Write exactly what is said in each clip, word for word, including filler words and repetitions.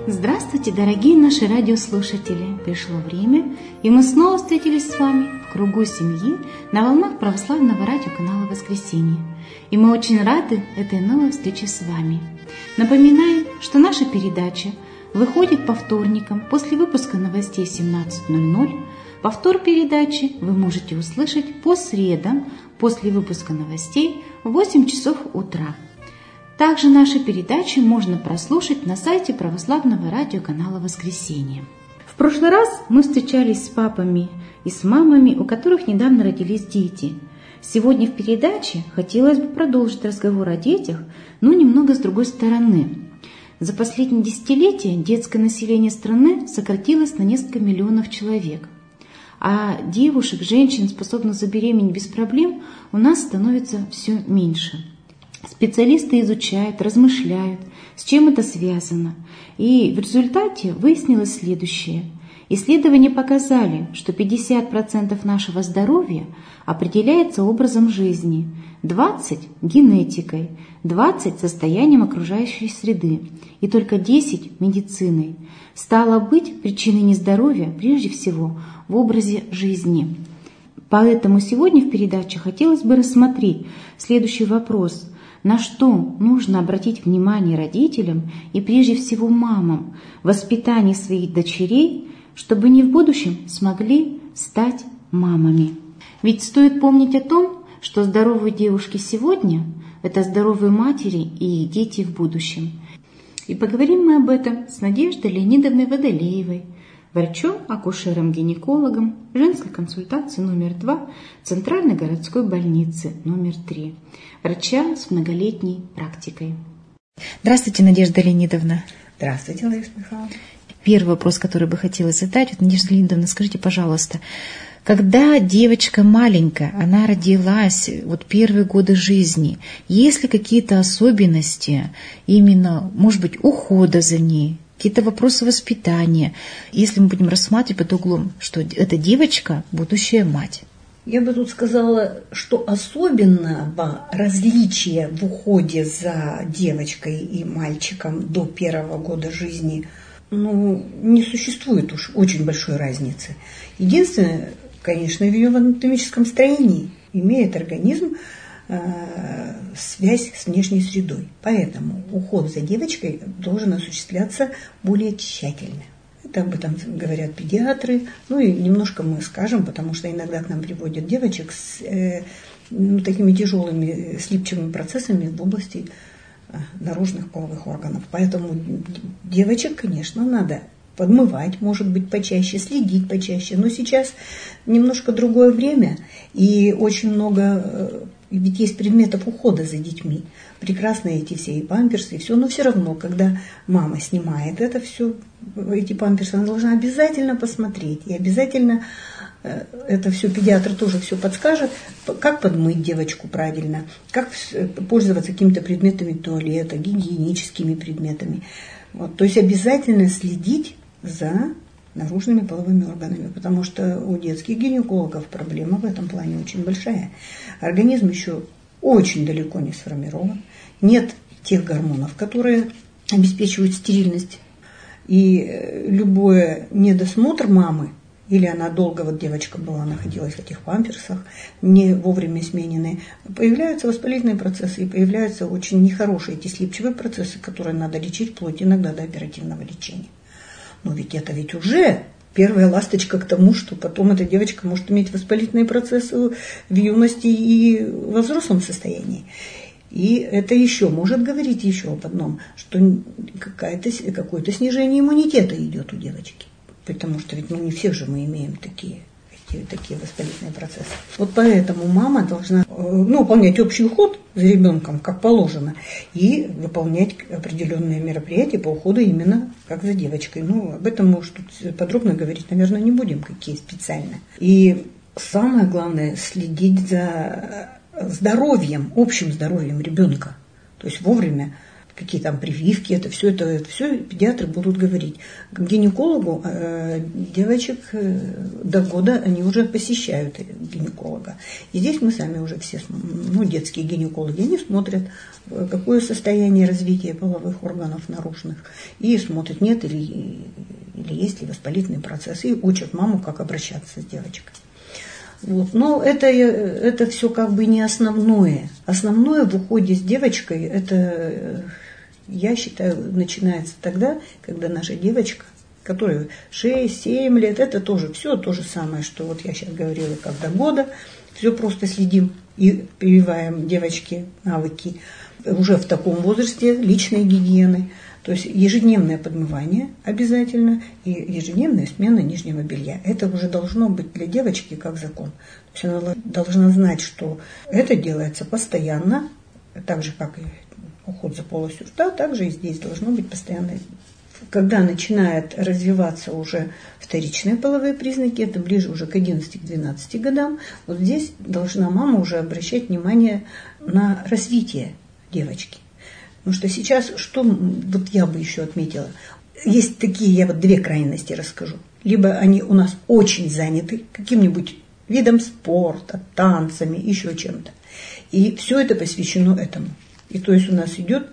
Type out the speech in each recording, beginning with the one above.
Здравствуйте, дорогие наши радиослушатели! Пришло время, и мы снова встретились с вами в кругу семьи на волнах православного радиоканала «Воскресенье». И мы очень рады этой новой встрече с вами. Напоминаем, что наша передача выходит по вторникам после выпуска новостей в семнадцать ноль ноль. Повтор передачи вы можете услышать по средам после выпуска новостей в восемь часов утра. Также наши передачи можно прослушать на сайте православного радиоканала «Воскресенье». В прошлый раз мы встречались с папами и с мамами, у которых недавно родились дети. Сегодня в передаче хотелось бы продолжить разговор о детях, но немного с другой стороны. За последние десятилетия детское население страны сократилось на несколько миллионов человек. А девушек, женщин, способных забеременеть без проблем, у нас становится все меньше. Специалисты изучают, размышляют, с чем это связано. И в результате выяснилось следующее. Исследования показали, что пятьдесят процентов нашего здоровья определяется образом жизни, двадцать процентов генетикой, двадцать процентов состоянием окружающей среды и только десять процентов медициной. Стало быть, причиной нездоровья прежде всего в образе жизни. Поэтому сегодня в передаче хотелось бы рассмотреть следующий вопрос. На что нужно обратить внимание родителям и прежде всего мамам в воспитании своих дочерей, чтобы они в будущем смогли стать мамами? Ведь стоит помнить о том, что здоровые девушки сегодня – это здоровые матери и дети в будущем. И поговорим мы об этом с Надеждой Леонидовной Водолеевой, врачом-акушером-гинекологом женской консультации номер два Центральной городской больницы номер три, врача с многолетней практикой. Здравствуйте, Надежда Леонидовна. Здравствуйте, Лариса Михайловна. Первый вопрос, который бы хотелось задать. Вот, Надежда Леонидовна, скажите, пожалуйста, когда девочка маленькая, она родилась, вот первые годы жизни, есть ли какие-то особенности именно, может быть, ухода за ней, какие-то вопросы воспитания, если мы будем рассматривать под углом, что эта девочка – будущая мать? Я бы тут сказала, что особенного различия в уходе за девочкой и мальчиком до первого года жизни ну, не существует уж очень большой разницы. Единственное, конечно, в ее анатомическом строении имеет организм э, связь с внешней средой. Поэтому уход за девочкой должен осуществляться более тщательно. Это об этом говорят педиатры. Ну и немножко мы скажем, потому что иногда к нам приводят девочек с э, ну, такими тяжелыми слипчивыми процессами в области э, наружных половых органов. Поэтому девочек, конечно, надо подмывать, может быть, почаще, следить почаще. Но сейчас немножко другое время, и очень много, ведь есть предметов ухода за детьми. Прекрасные эти все и памперсы, и все, но все равно, когда мама снимает это все, эти памперсы, она должна обязательно посмотреть, и обязательно это все педиатр тоже все подскажет, как подмыть девочку правильно, как пользоваться какими-то предметами туалета, гигиеническими предметами. Вот, то есть обязательно следить за наружными половыми органами, потому что у детских гинекологов проблема в этом плане очень большая. Организм еще очень далеко не сформирован, нет тех гормонов, которые обеспечивают стерильность. И любой недосмотр мамы, или она долго, вот девочка была, находилась в этих памперсах, не вовремя смененные, появляются воспалительные процессы и появляются очень нехорошие эти слипчивые процессы, которые надо лечить вплоть иногда до оперативного лечения. Но ведь это ведь уже первая ласточка к тому, что потом эта девочка может иметь воспалительные процессы в юности и во взрослом состоянии. И это еще может говорить еще об одном, что какое-то, какое-то снижение иммунитета идет у девочки. Потому что ведь ну, не всех же мы имеем такие, такие, такие воспалительные процессы. Вот поэтому мама должна ну, выполнять общий уход за ребенком, как положено, и выполнять определенные мероприятия по уходу именно как за девочкой. Ну, об этом мы уж тут подробно говорить, наверное, не будем, какие специально. И самое главное – следить за здоровьем, общим здоровьем ребенка. То есть вовремя какие там прививки, это все, это, это все педиатры будут говорить. К гинекологу э, девочек э, до года они уже посещают гинеколога. И здесь мы сами уже все, ну, детские гинекологи, они смотрят, какое состояние развития половых органов наружных, и смотрят, нет или, или есть ли воспалительный процесс, и учат маму, как обращаться с девочкой. Вот. Но это, это все как бы не основное. Основное в уходе с девочкой, это, я считаю, начинается тогда, когда наша девочка, которой шесть-семь лет, это тоже все то же самое, что вот я сейчас говорила, как до года, все просто следим и прививаем девочке навыки уже в таком возрасте личной гигиены. То есть ежедневное подмывание обязательно и ежедневная смена нижнего белья. Это уже должно быть для девочки как закон. То есть она должна знать, что это делается постоянно, так же, как и уход за полостью рта, также и здесь должно быть постоянно. Когда начинает развиваться уже вторичные половые признаки, это ближе уже к одиннадцати-двенадцати годам, вот здесь должна мама уже обращать внимание на развитие девочки. Потому что сейчас, что вот я бы еще отметила, есть такие, я вот две крайности расскажу. Либо они у нас очень заняты каким-нибудь видом спорта, танцами, еще чем-то. И все это посвящено этому. И то есть у нас идет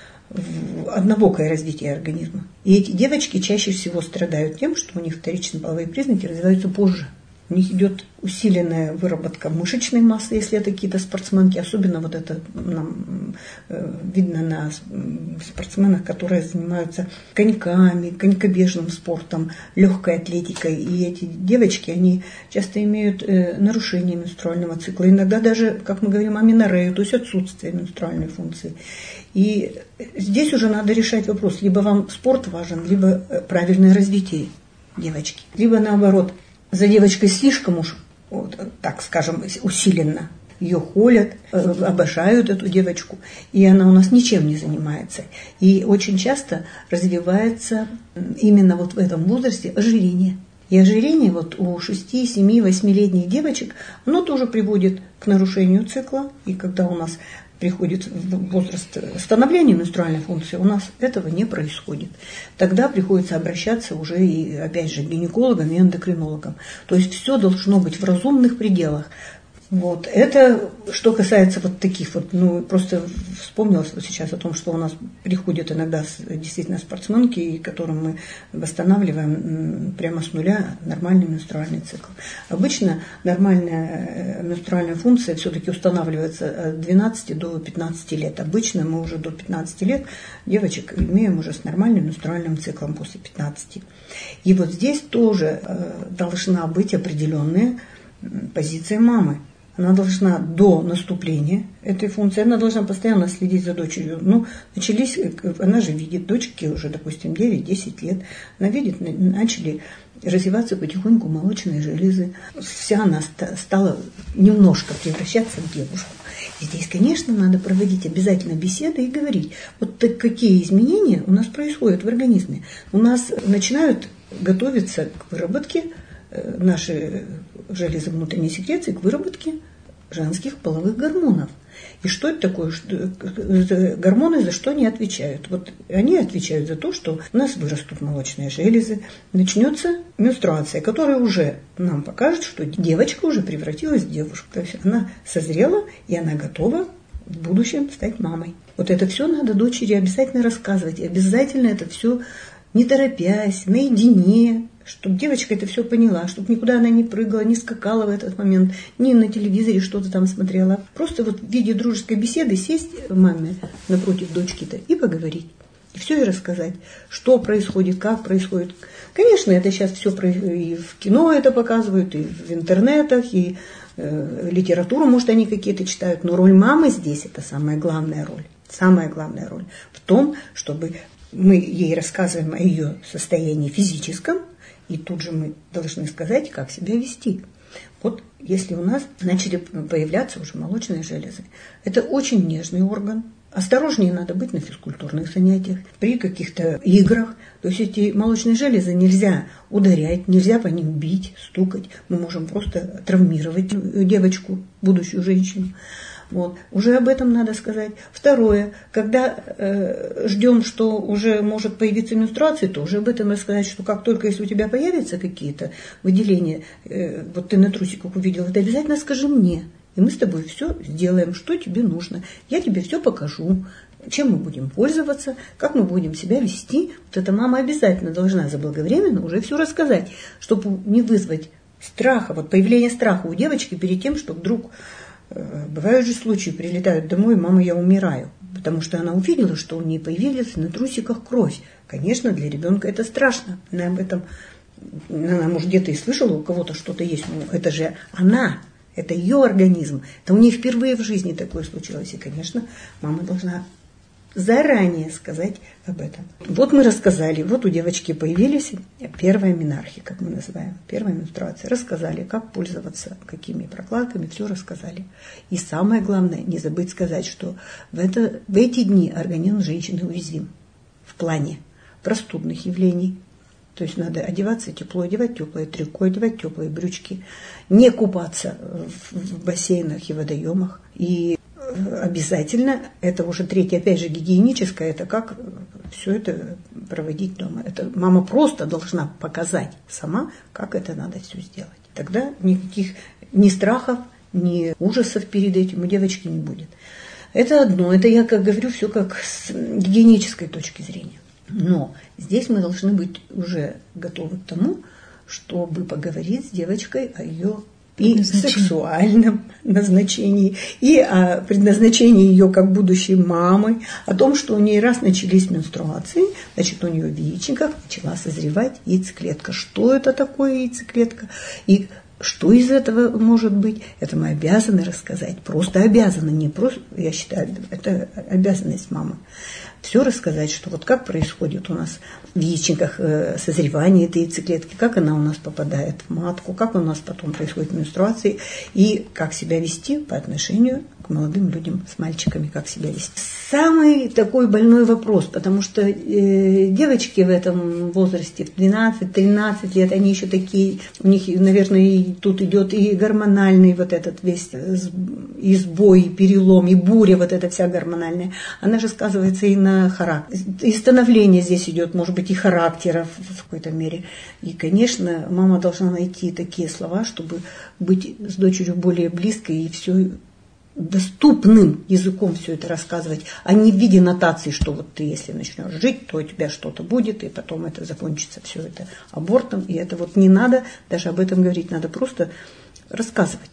однобокое развитие организма. И эти девочки чаще всего страдают тем, что у них вторичные половые признаки развиваются позже. У них идет усиленная выработка мышечной массы, если это какие-то спортсменки. Особенно вот это нам э, видно на спортсменах, которые занимаются коньками, конькобежным спортом, легкой атлетикой. И эти девочки, они часто имеют э, нарушение менструального цикла. Иногда даже, как мы говорим, аменорею, то есть отсутствие менструальной функции. И здесь уже надо решать вопрос. Либо вам спорт важен, либо правильное развитие девочки. Либо наоборот, за девочкой слишком уж, вот, так скажем, усиленно. Ее холят, обожают эту девочку, и она у нас ничем не занимается. И очень часто развивается именно вот в этом возрасте ожирение. И ожирение вот у шести, семи, восьмилетних девочек, оно тоже приводит к нарушению цикла. И когда у нас приходит возраст становления менструальной функции, у нас этого не происходит. Тогда приходится обращаться уже и, опять же, к гинекологам и эндокринологам. То есть все должно быть в разумных пределах. Вот. Это что касается вот таких вот, ну, просто вспомнилось вот сейчас о том, что у нас приходят иногда действительно спортсменки, которым мы восстанавливаем прямо с нуля нормальный менструальный цикл. Обычно нормальная менструальная функция все-таки устанавливается от двенадцати до пятнадцати лет. Обычно мы уже до пятнадцати лет девочек имеем уже с нормальным менструальным циклом после пятнадцати. И вот здесь тоже должна быть определенная позиция мамы. Она должна до наступления этой функции, она должна постоянно следить за дочерью. Ну, начались, она же видит, дочке уже, допустим, девять-десять лет, она видит, начали развиваться потихоньку молочные железы. Вся она стала немножко превращаться в девушку. И здесь, конечно, надо проводить обязательно беседы и говорить, вот так какие изменения у нас происходят в организме. У нас начинают готовиться к выработке наши железы внутренней секреции, к выработке женских половых гормонов. И что это такое? Гормоны за что они отвечают? Вот они отвечают за то, что у нас вырастут молочные железы, начнется менструация, которая уже нам покажет, что девочка уже превратилась в девушку. То есть она созрела, и она готова в будущем стать мамой. Вот это все надо дочери обязательно рассказывать. И обязательно это все не торопясь, наедине, чтобы девочка это все поняла, чтобы никуда она не прыгала, не скакала в этот момент, ни на телевизоре что-то там смотрела. Просто вот в виде дружеской беседы сесть маме напротив дочки-то и поговорить. И все ей рассказать, что происходит, как происходит. Конечно, это сейчас все и в кино это показывают, и в интернетах, и э, литературу, может, они какие-то читают. Но роль мамы здесь – это самая главная роль. Самая главная роль в том, чтобы мы ей рассказываем о ее состоянии физическом, и тут же мы должны сказать, как себя вести. Вот если у нас начали появляться уже молочные железы, это очень нежный орган. Осторожнее надо быть на физкультурных занятиях, при каких-то играх. То есть эти молочные железы нельзя ударять, нельзя по ним бить, стукать. Мы можем просто травмировать девочку, будущую женщину. Вот. Уже об этом надо сказать. Второе, когда э, ждем, что уже может появиться менструация, то уже об этом рассказать, что как только если у тебя появятся какие-то выделения, э, вот ты на трусиках увидела, ты обязательно скажи мне. И мы с тобой все сделаем, что тебе нужно. Я тебе все покажу, чем мы будем пользоваться, как мы будем себя вести. Вот эта мама обязательно должна заблаговременно уже все рассказать, чтобы не вызвать страха, вот появление страха у девочки перед тем, что вдруг... Бывают же случаи, прилетают домой, мама, я умираю, потому что она увидела, что у нее появилась на трусиках кровь. Конечно, для ребенка это страшно. Она об этом, она, может, где-то и слышала, у кого-то что-то есть, но это же она, это ее организм. Это у нее впервые в жизни такое случилось. И, конечно, мама должна заранее сказать об этом. Вот мы рассказали, вот у девочки появились первая менархия, как мы называем, первая менструация. Рассказали, как пользоваться, какими прокладками, все рассказали. И самое главное, не забыть сказать, что в, это, в эти дни организм женщины уязвим в плане простудных явлений. То есть надо одеваться тепло, одевать теплое трико, одевать теплые брючки, не купаться в бассейнах и водоемах. И обязательно, это уже третье, опять же, гигиеническое, это как все это проводить дома. Это мама просто должна показать сама, как это надо все сделать. Тогда никаких ни страхов, ни ужасов перед этим у девочки не будет. Это одно, это я, как говорю, все как с гигиенической точки зрения. Но здесь мы должны быть уже готовы к тому, чтобы поговорить с девочкой о ее и сексуальном назначении, и о предназначении ее как будущей мамы, о том, что у нее раз начались менструации, значит, у нее в яичниках начала созревать яйцеклетка. Что это такое яйцеклетка? И что из этого может быть? Это мы обязаны рассказать. Просто обязаны, не просто, я считаю, это обязанность мамы. Все рассказать, что вот как происходит у нас в яичниках созревание этой яйцеклетки, как она у нас попадает в матку, как у нас потом происходит менструации, и как себя вести по отношению к молодым людям, с мальчиками, как себя вести. Самый такой больной вопрос, потому что э, девочки в этом возрасте, в двенадцать-тринадцать лет, они еще такие, у них, наверное, и тут идет и гормональный вот этот весь и сбой, и перелом, и буря вот эта вся гормональная, она же сказывается и на характер. И становление здесь идет, может быть, и характера в какой-то мере. И, конечно, мама должна найти такие слова, чтобы быть с дочерью более близкой и все доступным языком все это рассказывать, а не в виде нотаций, что вот ты, если начнешь жить, то у тебя что-то будет, и потом это закончится все это абортом. И это вот не надо даже об этом говорить, надо просто рассказывать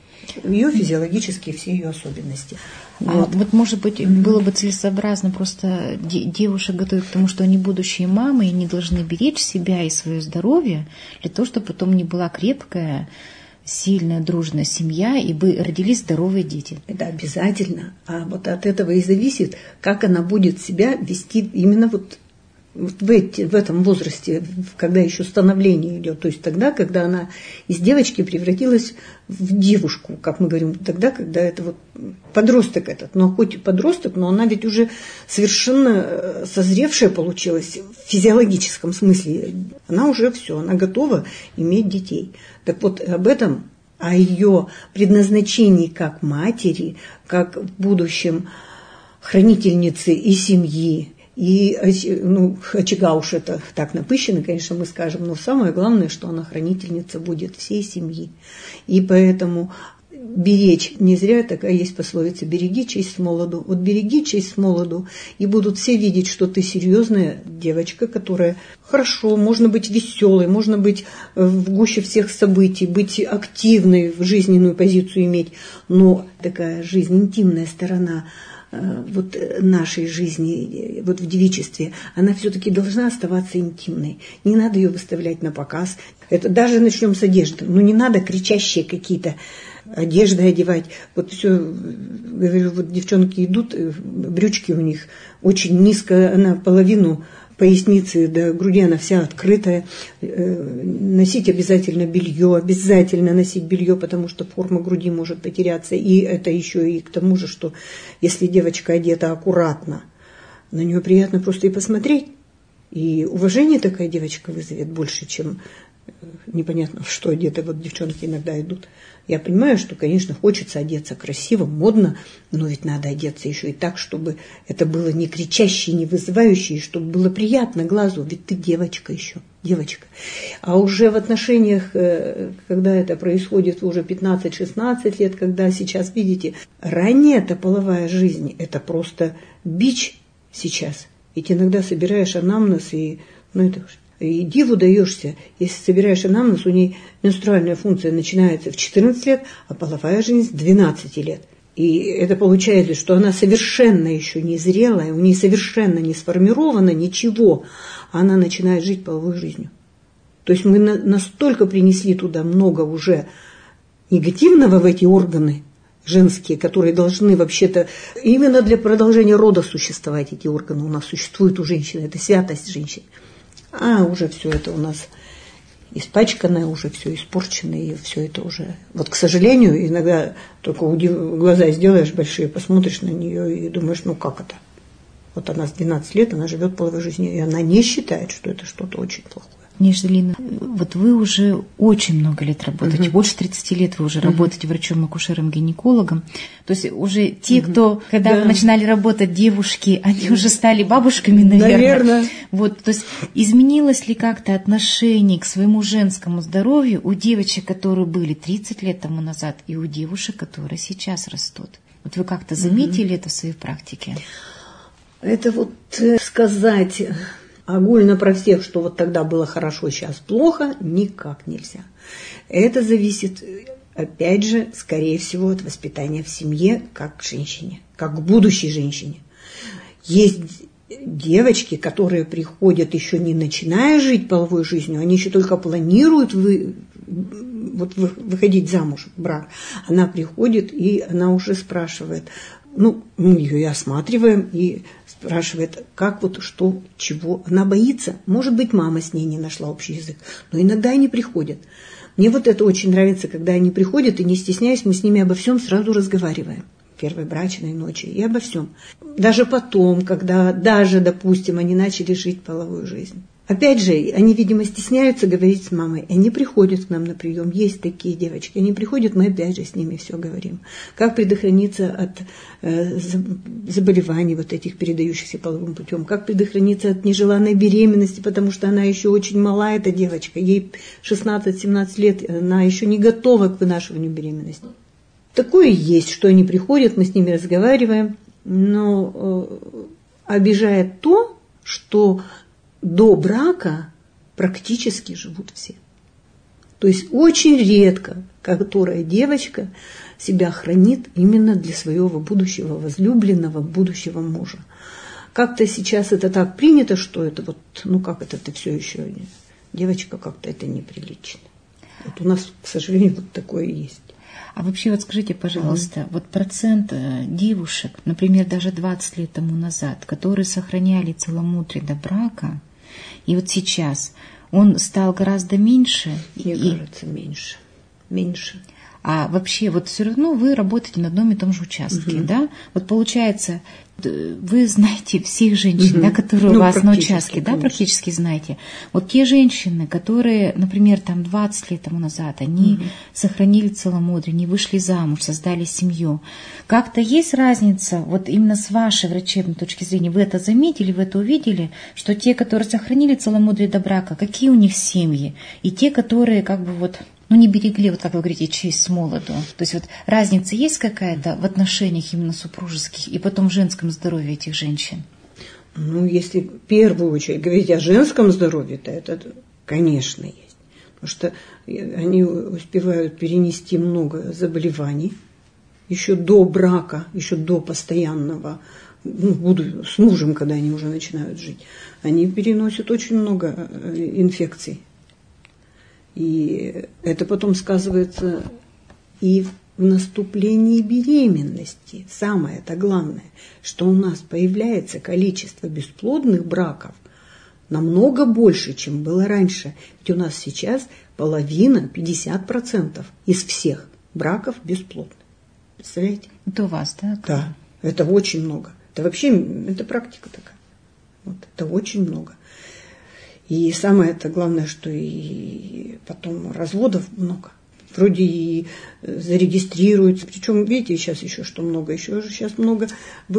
ее физиологические, все ее особенности. А вот. вот, может быть, было бы целесообразно просто девушек готовить к тому, что они будущие мамы, и они должны беречь себя и свое здоровье, для того, чтобы потом не была крепкая, сильная, дружная семья, и бы родились здоровые дети. Это обязательно. А вот от этого и зависит, как она будет себя вести именно вот, вот в, эти, в этом возрасте, когда еще становление идет. То есть тогда, когда она из девочки превратилась в девушку, как мы говорим, тогда, когда это вот подросток этот. Но хоть и подросток, но она ведь уже совершенно созревшая получилась в физиологическом смысле. Она уже все, она готова иметь детей. Так вот, об этом, о ее предназначении как матери, как в будущем хранительницы и семьи, и ну, очага уж это так напыщено, конечно, мы скажем, но самое главное, что она хранительница будет всей семьи. И поэтому беречь, не зря такая есть пословица, береги честь с молоду. Вот береги честь с молоду, и будут все видеть, что ты серьезная девочка, которая хорошо, можно быть веселой, можно быть в гуще всех событий, быть активной, в жизненную позицию иметь, но такая жизнь, интимная сторона вот нашей жизни, вот в девичестве, она все-таки должна оставаться интимной. Не надо ее выставлять на показ. Это даже начнем с одежды. Ну, не надо кричащие какие-то одежды одевать. Вот все, говорю, вот девчонки идут, брючки у них очень низко, наполовину поясницы до груди, она вся открытая. Носить обязательно белье, обязательно носить белье, потому что форма груди может потеряться. И это еще и к тому же, что если девочка одета аккуратно, на нее приятно просто и посмотреть. И уважение такая девочка вызовет больше, чем непонятно что одеты, вот девчонки иногда идут. Я понимаю, что, конечно, хочется одеться красиво, модно, но ведь надо одеться еще и так, чтобы это было не кричащее, не вызывающее, чтобы было приятно глазу, ведь ты девочка еще, девочка. А уже в отношениях, когда это происходит уже пятнадцать-шестнадцать лет, когда сейчас, видите, ранняя эта половая жизнь, это просто бич сейчас. Ведь иногда собираешь анамнез и, ну это и диву даешься, если собираешь анамнез, у нее менструальная функция начинается в четырнадцать лет, а половая жизнь с двенадцати лет. И это получается, что она совершенно еще не зрелая, у нее совершенно не сформировано ничего, а она начинает жить половой жизнью. То есть мы настолько принесли туда много уже негативного в эти органы женские, которые должны вообще-то именно для продолжения рода существовать, эти органы у нас существуют у женщины, это святость женщин. А уже все это у нас испачканное, уже все испорченное, и все это уже... Вот, к сожалению, иногда только глаза сделаешь большие, посмотришь на нее и думаешь, ну как это? Вот она с двенадцати лет, она живет половой жизнью, и она не считает, что это что-то очень плохое. Нежелина, вот вы уже очень много лет работаете, uh-huh. больше тридцати лет вы уже uh-huh. работаете врачом-акушером-гинекологом. То есть уже те, uh-huh. кто, когда да. вы начинали работать, девушки, они uh-huh. уже стали бабушками, наверное. Наверное. Вот, то есть изменилось ли как-то отношение к своему женскому здоровью у девочек, которые были тридцать лет тому назад, и у девушек, которые сейчас растут? Вот вы как-то заметили uh-huh. это в своей практике? Это вот сказать... Огульно про всех, что вот тогда было хорошо, сейчас плохо, никак нельзя. Это зависит, опять же, скорее всего, от воспитания в семье, как к женщине, как к будущей женщине. Есть девочки, которые приходят еще не начиная жить половой жизнью, они еще только планируют вы, вот, выходить замуж, брак. Она приходит, и она уже спрашивает, ну, мы ее и осматриваем, и спрашивает, как вот, что, чего. Она боится. Может быть, мама с ней не нашла общий язык. Но иногда они приходят. Мне вот это очень нравится, когда они приходят, и не стесняясь, мы с ними обо всем сразу разговариваем. Первой брачной ночи и обо всем. Даже потом, когда даже, допустим, они начали жить половую жизнь. Опять же, они, видимо, стесняются говорить с мамой. Они приходят к нам на прием. Есть такие девочки. Они приходят, мы опять же с ними все говорим. Как предохраниться от э, заболеваний вот этих, передающихся половым путем. Как предохраниться от нежеланной беременности, потому что она еще очень мала, эта девочка. Ей шестнадцать-семнадцать лет, она еще не готова к вынашиванию беременности. Такое есть, что они приходят, мы с ними разговариваем. Но э, обижает то, что... До брака практически живут все. То есть очень редко, которая девочка себя хранит именно для своего будущего возлюбленного, будущего мужа. Как-то сейчас это так принято, что это вот, ну как это ты все еще, девочка, как-то это неприлично. Вот у нас, к сожалению, вот такое есть. А вообще вот скажите, пожалуйста, mm-hmm. вот процент девушек, например, даже двадцать лет тому назад, которые сохраняли целомудрие до брака, и вот сейчас он стал гораздо меньше? Мне и... кажется, меньше. Меньше. А вообще вот все равно вы работаете на одном и том же участке, угу. да? Вот получается, вы знаете всех женщин, угу. да, которые ну, у вас на участке, конечно. Да, практически знаете. Вот те женщины, которые, например, там двадцать лет тому назад, они угу. сохранили целомудрие, не вышли замуж, создали семью. Как-то есть разница, вот именно с вашей врачебной точки зрения, вы это заметили, вы это увидели, что те, которые сохранили целомудрие до брака, какие у них семьи? И те, которые как бы вот... Ну, не берегли, вот как вы говорите, честь с молоду. То есть вот разница есть какая-то в отношениях именно супружеских и потом в женском здоровье этих женщин? Ну, если в первую очередь говорить о женском здоровье, то это, конечно, есть. Потому что они успевают перенести много заболеваний еще до брака, еще до постоянного, ну, буду с мужем, когда они уже начинают жить. Они переносят очень много инфекций. И это потом сказывается и в наступлении беременности. Самое-то главное, что у нас появляется количество бесплодных браков намного больше, чем было раньше. Ведь у нас сейчас половина, пятьдесят процентов из всех браков бесплодны. Представляете? Это у вас, да? Да, это очень много. Это вообще, это практика такая. Вот, это очень много. И самое это главное, что и потом разводов много. Вроде и зарегистрируются. Причем, видите, сейчас еще что много, еще же сейчас много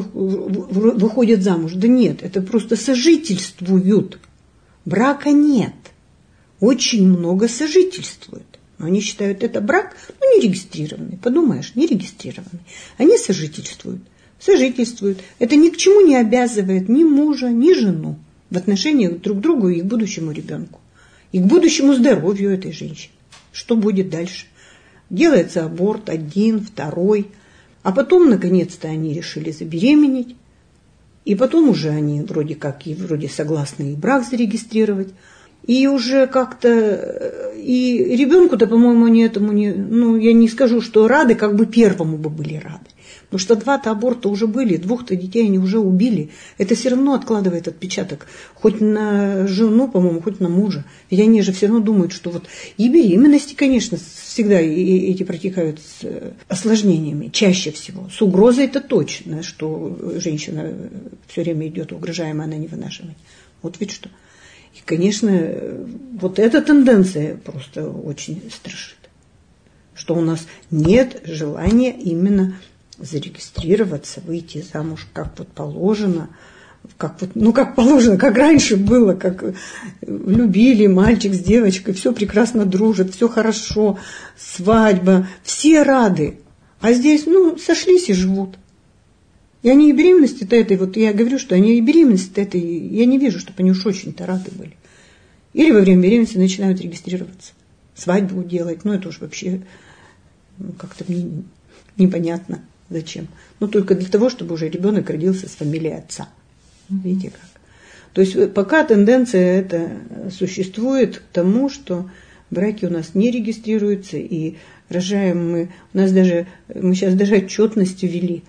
выходят замуж. Да нет, это просто сожительствуют. Брака нет. Очень много сожительствуют. Но они считают это брак, ну, не регистрированный. Подумаешь, не регистрированный. Они сожительствуют. Сожительствуют. Это ни к чему не обязывает ни мужа, ни жену в отношениях друг к другу и к будущему ребенку. И к будущему здоровью этой женщины. Что будет дальше? Делается аборт один, второй. А потом, наконец-то, они решили забеременеть. И потом уже они вроде как и вроде согласны и брак зарегистрировать. И уже как-то... И ребенку-то, по-моему, они этому не... Ну, я не скажу, что рады, как бы первому бы были рады. Потому что два-то аборта уже были, двух-то детей они уже убили. Это все равно откладывает отпечаток. Хоть на жену, по-моему, хоть на мужа. Ведь они же все равно думают, что вот... И беременности, конечно, всегда эти протекают с осложнениями. Чаще всего. С угрозой это точно, что женщина все время идет угрожаемая, она не вынашивает. Вот ведь что. И, конечно, вот эта тенденция просто очень страшит. Что у нас нет желания именно зарегистрироваться, выйти замуж как вот положено, как вот, ну как положено, как раньше было, как любили мальчик с девочкой, все прекрасно дружат, все хорошо, свадьба, все рады. А здесь, ну, сошлись и живут. И они и беременности-то этой, вот я говорю, что они и беременности-то этой, я не вижу, чтобы они уж очень-то рады были. Или во время беременности начинают регистрироваться, свадьбу делать, ну это уж вообще ну, как-то мне непонятно зачем. Ну только для того, чтобы уже ребенок родился с фамилией отца. Видите как. То есть пока тенденция эта существует к тому, что браки у нас не регистрируются, и рожаем мы, у нас даже, мы сейчас даже отчетность ввели,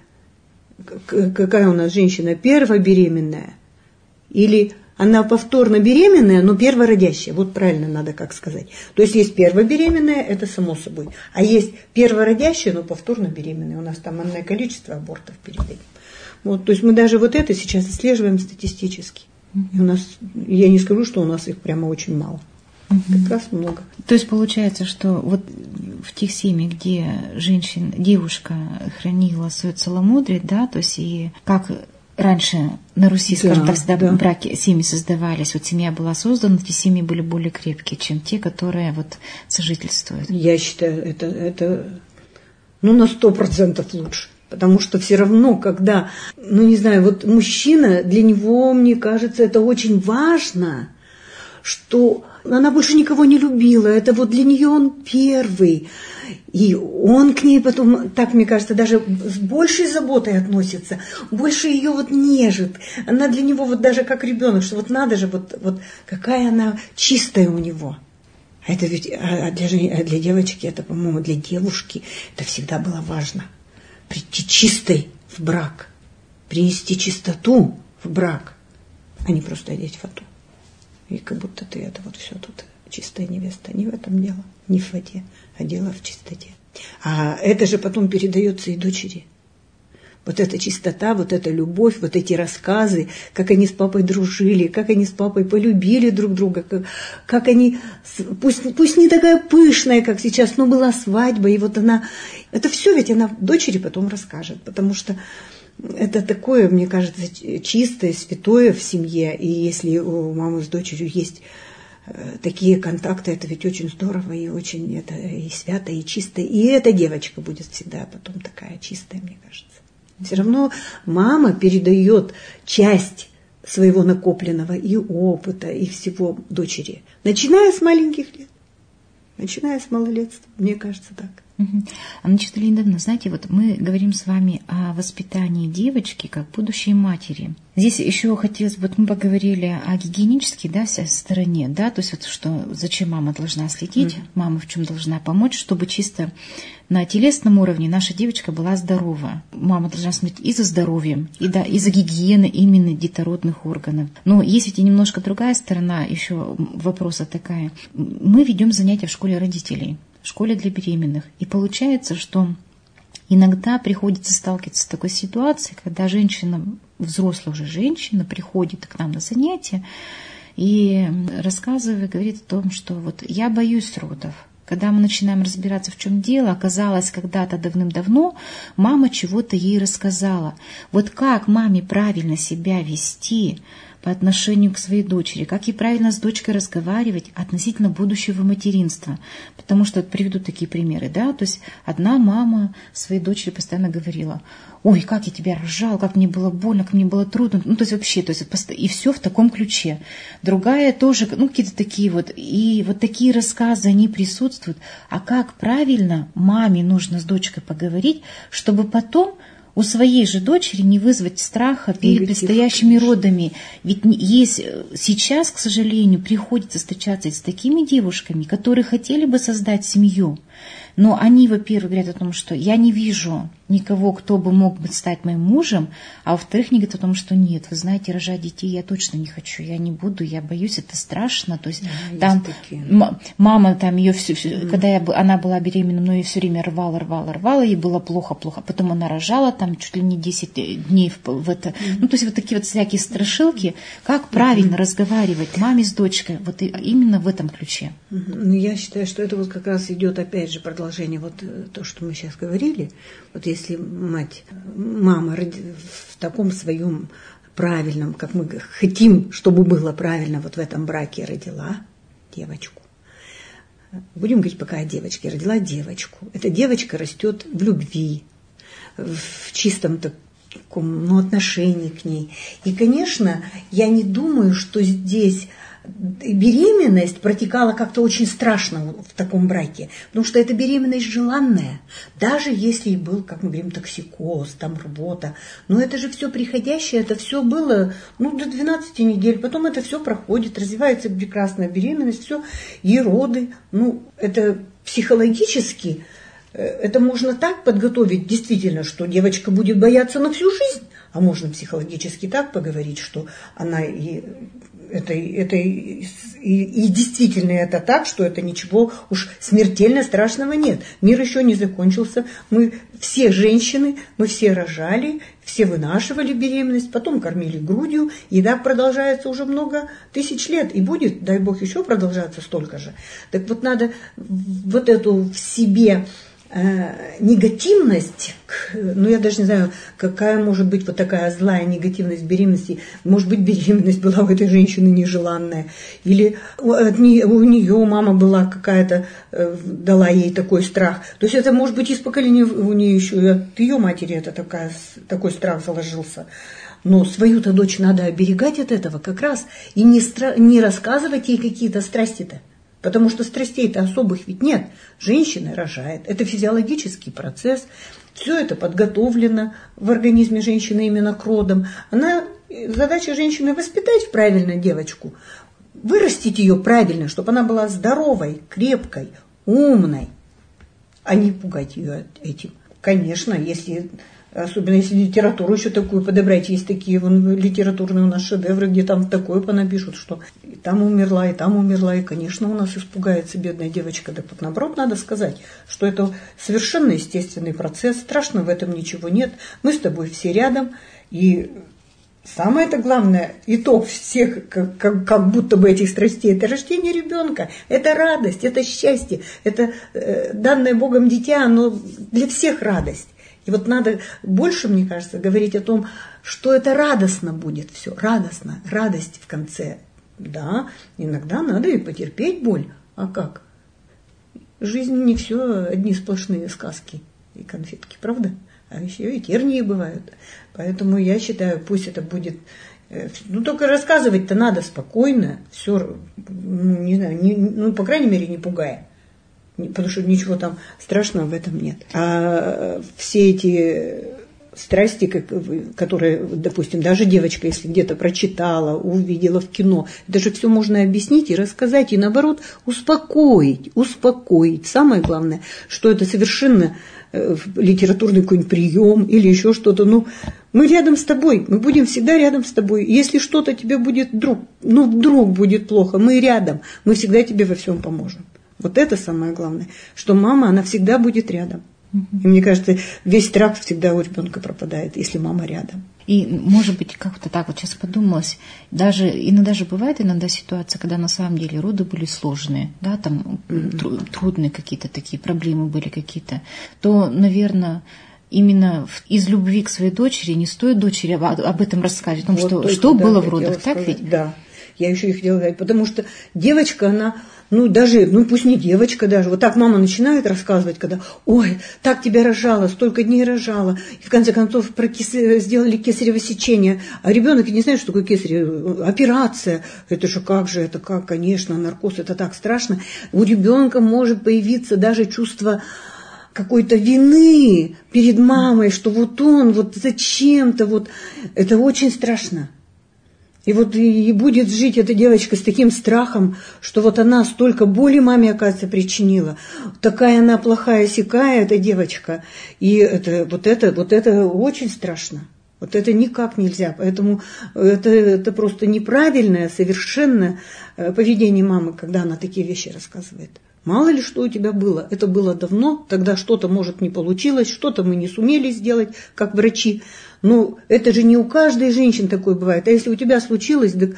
какая у нас женщина первобеременная или она повторно беременная, но первородящая. Вот правильно надо как сказать. То есть есть первобеременная, это само собой. А есть первородящая, но повторно беременная. У нас там энное количество абортов перед этим. Вот, то есть мы даже вот это сейчас отслеживаем статистически. И у нас, я не скажу, что у нас их прямо очень мало. Угу. Как раз много. То есть получается, что вот в тех семьях, где женщина, девушка хранила свое целомудрие, да, то есть и как раньше на Руси, скажем да, так, всегда да. браки, семьи создавались, вот семья была создана, эти семьи были более крепкие, чем те, которые вот сожительствуют. Я считаю, это, это ну, на сто процентов лучше. Потому что все равно, когда, ну не знаю, вот мужчина, для него, мне кажется, это очень важно, что она больше никого не любила, это вот для нее он первый. И он к ней потом, так мне кажется, даже с большей заботой относится, больше ее вот нежит. Она для него вот даже как ребенок, что вот надо же, вот, вот какая она чистая у него. А это ведь а для, а для девочки, это, по-моему, для девушки это всегда было важно. Прийти чистой в брак, принести чистоту в брак, а не просто одеть фату. И как будто ты это вот все тут чистая невеста. Не в этом дело, не в воде, а дело в чистоте. А это же потом передается и дочери. Вот эта чистота, вот эта любовь, вот эти рассказы, как они с папой дружили, как они с папой полюбили друг друга, как, как они, пусть, пусть не такая пышная, как сейчас, но была свадьба, и вот она, это все ведь она дочери потом расскажет, потому что это такое, мне кажется, чистое, святое в семье, и если у мамы с дочерью есть такие контакты, это ведь очень здорово, и очень это и свято, и чисто, и эта девочка будет всегда потом такая чистая, мне кажется. Все равно мама передает часть своего накопленного и опыта, и всего дочери. Начиная с маленьких лет. Начиная с малолетства. Мне кажется так. Угу. Анна Леонидовна, знаете, вот мы говорим с вами о воспитании девочки как будущей матери. Здесь еще хотелось бы, вот мы поговорили о гигиенической, да, стороне, да, то есть вот что, зачем мама должна следить, угу. мама в чем должна помочь, чтобы чисто на телесном уровне наша девочка была здорова. Мама должна смотреть и за здоровьем, и, да, и за гигиеной именно детородных органов. Но есть ведь и немножко другая сторона еще вопроса такая. Мы ведем занятия в школе родителей, в школе для беременных. И получается, что иногда приходится сталкиваться с такой ситуацией, когда женщина, взрослая уже женщина, приходит к нам на занятия, и рассказывая, говорит о том, что вот я боюсь родов. Когда мы начинаем разбираться, в чем дело, оказалось, когда-то давным-давно мама чего-то ей рассказала. Вот как маме правильно себя вести по отношению к своей дочери, как ей правильно с дочкой разговаривать относительно будущего материнства. Потому что вот приведу такие примеры, да, то есть одна мама своей дочери постоянно говорила: ой, как я тебя рожала, как мне было больно, как мне было трудно, ну, то есть вообще, то есть и все в таком ключе. Другая тоже, ну, какие-то такие вот, и вот такие рассказы, они присутствуют. А как правильно маме нужно с дочкой поговорить, чтобы потом у своей же дочери не вызвать страха перед предстоящими родами. Ведь есть сейчас, к сожалению, приходится встречаться с такими девушками, которые хотели бы создать семью, но они, во-первых, говорят о том, что я не вижу никого, кто бы мог бы стать моим мужем, а во-вторых, они говорят о том, что нет, вы знаете, рожать детей я точно не хочу, я не буду, я боюсь, это страшно. То есть да, там м- мама там ее все, все mm. когда я, она была беременна, но ее все время рвала, рвала, рвала, ей было плохо, плохо. Потом она рожала там чуть ли не десять дней в, в это. Mm. Ну, то есть вот такие вот всякие страшилки. Как правильно mm. разговаривать маме с дочкой, вот именно в этом ключе. Mm-hmm. Ну, я считаю, что это вот как раз идет опять же продолжение вот то, что мы сейчас говорили. Вот если мать, мама в таком своем правильном, как мы хотим, чтобы было правильно, вот в этом браке родила девочку. Будем говорить пока о девочке. Родила девочку. Эта девочка растет в любви, в чистом таком, ну, отношении к ней. И, конечно, я не думаю, что здесь беременность протекала как-то очень страшно в таком браке, потому что эта беременность желанная, даже если и был, как мы говорим, токсикоз, там рвота, но это же все приходящее, это все было, ну, до двенадцати недель, потом это все проходит, развивается прекрасная беременность, все, и роды, ну, это психологически, это можно так подготовить, действительно, что девочка будет бояться на всю жизнь, а можно психологически так поговорить, что она и Это, это и, и действительно это так, что это ничего уж смертельно страшного нет. Мир еще не закончился. Мы все женщины, мы все рожали, все вынашивали беременность, потом кормили грудью. И так продолжается уже много тысяч лет. И будет, дай бог, еще продолжаться столько же. Так вот надо вот эту в себе негативность, ну я даже не знаю, какая может быть вот такая злая негативность беременности. Может быть, беременность была у этой женщины нежеланная, или от нее, у нее мама была какая-то, дала ей такой страх. То есть это может быть из поколения у нее еще, и от ее матери это такая, такой страх заложился. Но свою-то дочь надо оберегать от этого как раз и не, стра- не рассказывать ей какие-то страсти-то. Потому что страстей-то особых ведь нет. Женщина рожает. Это физиологический процесс. Все это подготовлено в организме женщины именно к родам. Она, задача женщины воспитать правильно девочку, вырастить ее правильно, чтобы она была здоровой, крепкой, умной, а не пугать ее этим. Конечно, если... Особенно если литературу еще такую подобрать. Есть такие вон, литературные у нас шедевры, где там такое понапишут, что и там умерла, и там умерла. И, конечно, у нас испугается бедная девочка. Да вот наоборот надо сказать, что это совершенно естественный процесс. Страшно в этом ничего нет. Мы с тобой все рядом. И самое-то главное, итог всех, как, как, как будто бы этих страстей, это рождение ребенка. Это радость, это счастье. Это э, данное Богом дитя, оно для всех радость. И вот надо больше, мне кажется, говорить о том, что это радостно будет все, радостно, радость в конце. Да, иногда надо и потерпеть боль. А как? Жизнь не все одни сплошные сказки и конфетки, правда? А еще и тернии бывают. Поэтому я считаю, пусть это будет... Ну, только рассказывать-то надо спокойно, все, ну, не знаю, не, ну, по крайней мере, не пугая. Потому что ничего там страшного в этом нет. А все эти страсти, которые, допустим, даже девочка, если где-то прочитала, увидела в кино, это же все можно объяснить и рассказать, и наоборот успокоить, успокоить. Самое главное, что это совершенно литературный какой-нибудь прием или еще что-то. Ну, мы рядом с тобой, мы будем всегда рядом с тобой. Если что-то тебе будет вдруг, ну вдруг будет плохо, мы рядом, мы всегда тебе во всем поможем. Вот это самое главное, что мама, она всегда будет рядом. И мне кажется, весь страх всегда у ребенка пропадает, если мама рядом. И, может быть, как-то так вот сейчас подумалось, даже иногда же бывает иногда ситуация, когда на самом деле роды были сложные, да, там mm-hmm. тру- трудные какие-то такие проблемы были какие-то, то, наверное, именно из любви к своей дочери не стоит дочери об этом рассказывать, о том, вот что, что да, было в родах, так сказать, ведь? Да, я еще и хотела сказать, потому что девочка, она... Ну, даже, ну, пусть не девочка даже. Вот так мама начинает рассказывать, когда, ой, так тебя рожала, столько дней рожала. И в конце концов прокис... сделали кесарево сечение. А ребенок не знает, что такое кесарево. Операция. Это же как же, это как, конечно, наркоз, это так страшно. У ребенка может появиться даже чувство какой-то вины перед мамой, что вот он, вот зачем-то, вот. Это очень страшно. И вот и будет жить эта девочка с таким страхом, что вот она столько боли маме, оказывается, причинила. Такая она плохая, сякая, эта девочка. И это, вот, это, вот это очень страшно. Вот это никак нельзя. Поэтому это, это просто неправильное, совершенно поведение мамы, когда она такие вещи рассказывает. Мало ли что у тебя было. Это было давно, тогда что-то, может, не получилось, что-то мы не сумели сделать, как врачи. Ну, это же не у каждой женщины такое бывает. А если у тебя случилось, так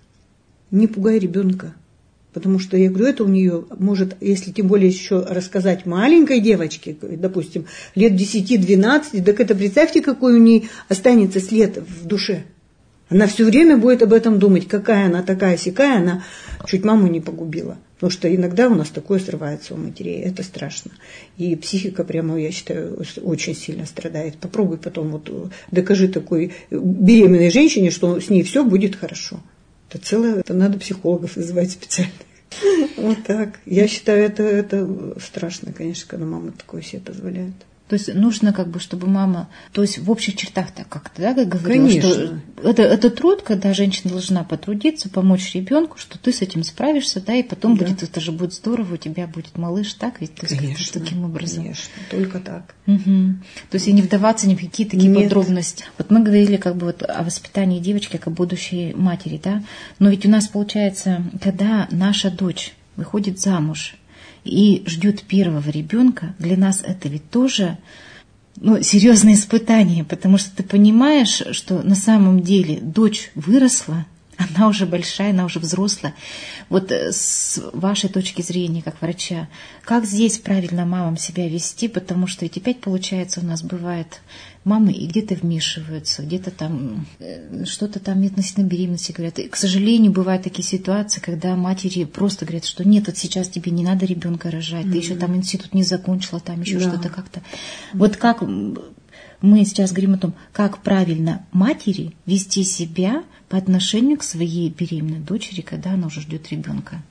не пугай ребенка. Потому что, я говорю, это у нее может, если тем более еще рассказать маленькой девочке, допустим, лет десяти-двенадцати, так это представьте, какой у нее останется след в душе. Она все время будет об этом думать, какая она такая сякая, она чуть маму не погубила. Потому что иногда у нас такое срывается у матерей, это страшно. И психика прямо, я считаю, очень сильно страдает. Попробуй потом, вот, докажи такой беременной женщине, что с ней все будет хорошо. Это целое, это надо психологов вызывать специально. Вот так. Я считаю, это, это страшно, конечно, когда мама такое себе позволяет. То есть нужно, как бы, чтобы мама, то есть в общих чертах так как-то, да, как говорила, конечно. Что это, это труд, когда женщина должна потрудиться, помочь ребенку, что ты с этим справишься, да, и потом да. будет, это же будет здорово, у тебя будет малыш, так ведь? То есть конечно, таким образом. Конечно, только так. Угу. То есть и не вдаваться ни в какие такие Нет. подробности. Вот мы говорили как бы вот о воспитании девочки как о будущей матери, да, но ведь у нас получается, когда наша дочь выходит замуж, и ждет первого ребенка, для нас это ведь тоже ну, серьезное испытание, потому что ты понимаешь, что на самом деле дочь выросла, она уже большая, она уже взрослая. Вот с вашей точки зрения, как врача, как здесь правильно мамам себя вести, потому что ведь опять получается у нас бывает, мамы и где-то вмешиваются, где-то там что-то там относительно беременности говорят. И, к сожалению, бывают такие ситуации, когда матери просто говорят, что нет, вот сейчас тебе не надо ребенка рожать, mm-hmm. ты еще там институт не закончила, там еще да. что-то как-то. Вот как мы сейчас говорим о том, как правильно матери вести себя по отношению к своей беременной дочери, когда она уже ждет ребенка?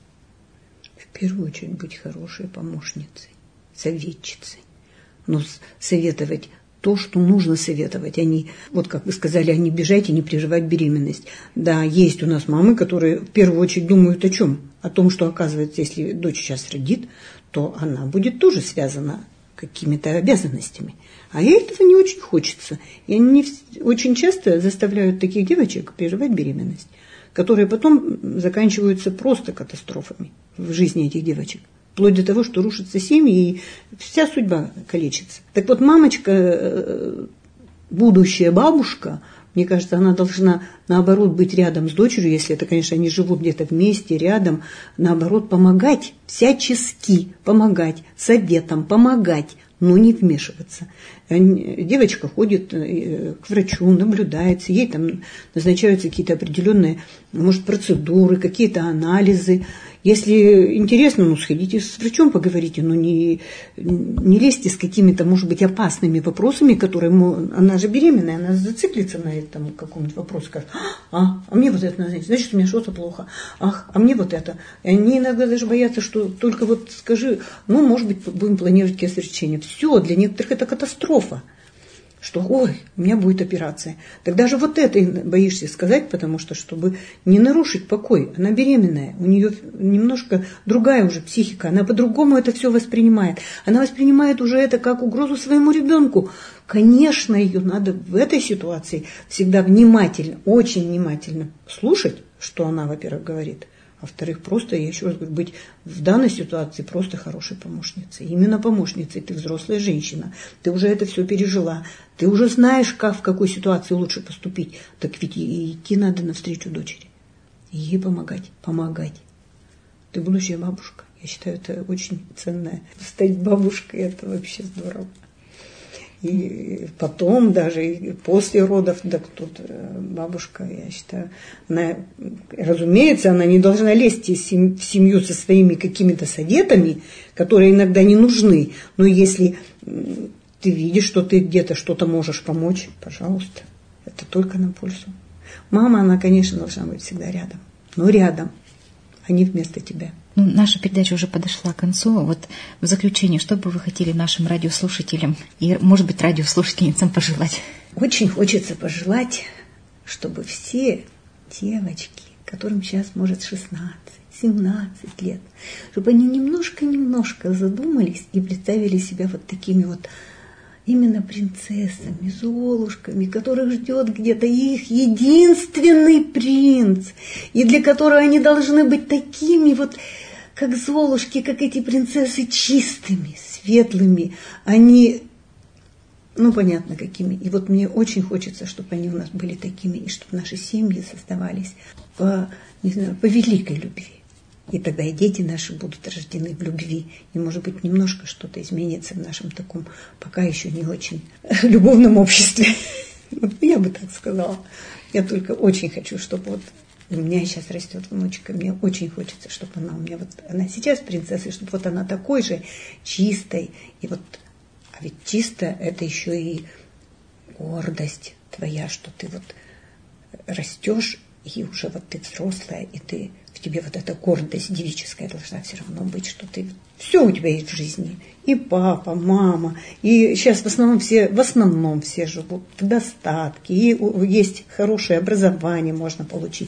В первую очередь быть хорошей помощницей, советчицей. Но советовать то, что нужно советовать, а не, вот как вы сказали, а не бежать и не переживать беременность. Да, есть у нас мамы, которые в первую очередь думают о чем? О том, что, оказывается, если дочь сейчас родит, то она будет тоже связана какими-то обязанностями. А ей этого не очень хочется. И они очень часто заставляют таких девочек переживать беременность, которые потом заканчиваются просто катастрофами в жизни этих девочек. Вплоть до того, что рушатся семьи, и вся судьба калечится. Так вот, мамочка, будущая бабушка, мне кажется, она должна, наоборот, быть рядом с дочерью, если это, конечно, они живут где-то вместе, рядом, наоборот, помогать, всячески помогать, советом помогать, но не вмешиваться. Девочка ходит к врачу, наблюдается, ей там назначаются какие-то определенные, может, процедуры, какие-то анализы. Если интересно, ну, сходите с врачом, поговорите, но не, не лезьте с какими-то, может быть, опасными вопросами, которые, она же беременная, она зациклится на этом каком-нибудь вопросе, скажет, а, а мне вот это надо, значит, у меня что-то плохо, ах, а мне вот это. И они иногда даже боятся, что только вот скажи, ну, может быть, будем планировать кесарево сечение. Все, для некоторых это катастрофа. Что, ой, у меня будет операция. Так даже вот это боишься сказать, потому что, чтобы не нарушить покой, она беременная, у нее немножко другая уже психика, она по-другому это все воспринимает. Она воспринимает уже это как угрозу своему ребенку. Конечно, ее надо в этой ситуации всегда внимательно, очень внимательно слушать, что она, во-первых, говорит, во-вторых, просто, я еще раз говорю, быть в данной ситуации просто хорошей помощницей. Именно помощницей. Ты взрослая женщина, ты уже это все пережила, ты уже знаешь, как, в какой ситуации лучше поступить. Так ведь и идти надо навстречу дочери. И ей помогать, помогать. Ты будущая бабушка. Я считаю, это очень ценное. Стать бабушкой – это вообще здорово. И потом даже и после родов, так тут бабушка, я считаю, она, разумеется, она не должна лезть в семью со своими какими-то советами, которые иногда не нужны. Но если ты видишь, что ты где-то что-то можешь помочь, пожалуйста, это только на пользу. Мама, она, конечно, должна быть всегда рядом, но рядом, а не вместо тебя. Ну, наша передача уже подошла к концу. Вот в заключение, что бы вы хотели нашим радиослушателям и, может быть, радиослушательницам пожелать? Очень хочется пожелать, чтобы все девочки, которым сейчас, может, шестнадцать-семнадцать лет, чтобы они немножко-немножко задумались и представили себя вот такими вот именно принцессами, золушками, которых ждет где-то их единственный принц, и для которого они должны быть такими вот, как золушки, как эти принцессы, чистыми, светлыми, они, ну, понятно, какими. И вот мне очень хочется, чтобы они у нас были такими, и чтобы наши семьи создавались по, не знаю, по великой любви. И тогда и дети наши будут рождены в любви. И, может быть, немножко что-то изменится в нашем таком пока еще не очень любовном обществе. Я бы так сказала. Я только очень хочу, чтобы вот у меня сейчас растет внучка. Мне очень хочется, чтобы она у меня вот... Она сейчас принцесса, чтобы вот она такой же чистой. И вот... А ведь чисто это еще и гордость твоя, что ты вот растешь, и уже вот ты взрослая, и ты... В тебе вот эта гордость девическая должна все равно быть, что ты... Все у тебя есть в жизни. И папа, мама. И сейчас в основном все, в основном все живут в достатке. И есть хорошее образование можно получить.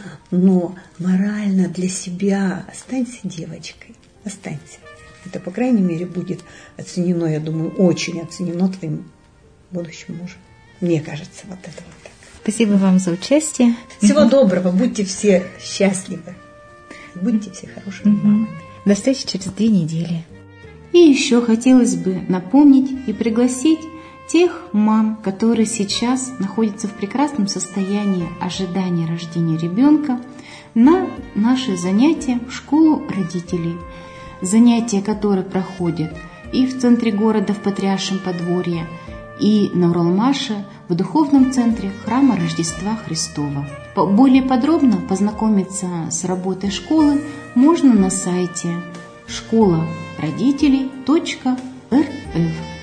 Но морально для себя останься девочкой. Останься. Это, по крайней мере, будет оценено, я думаю, очень оценено твоим будущим мужем. Мне кажется, вот это вот так. Спасибо вам за участие. Всего угу. доброго. Будьте все счастливы. Будьте все хорошими угу. мамами. До встречи через две недели. И еще хотелось бы напомнить и пригласить тех мам, которые сейчас находятся в прекрасном состоянии ожидания рождения ребенка, на наши занятия в школу родителей. Занятия, которые проходят и в центре города, в Патриаршем подворье, и на Уралмаше, в духовном центре храма Рождества Христова. Более подробно познакомиться с работой школы можно на сайте школа родителей точка эр эф.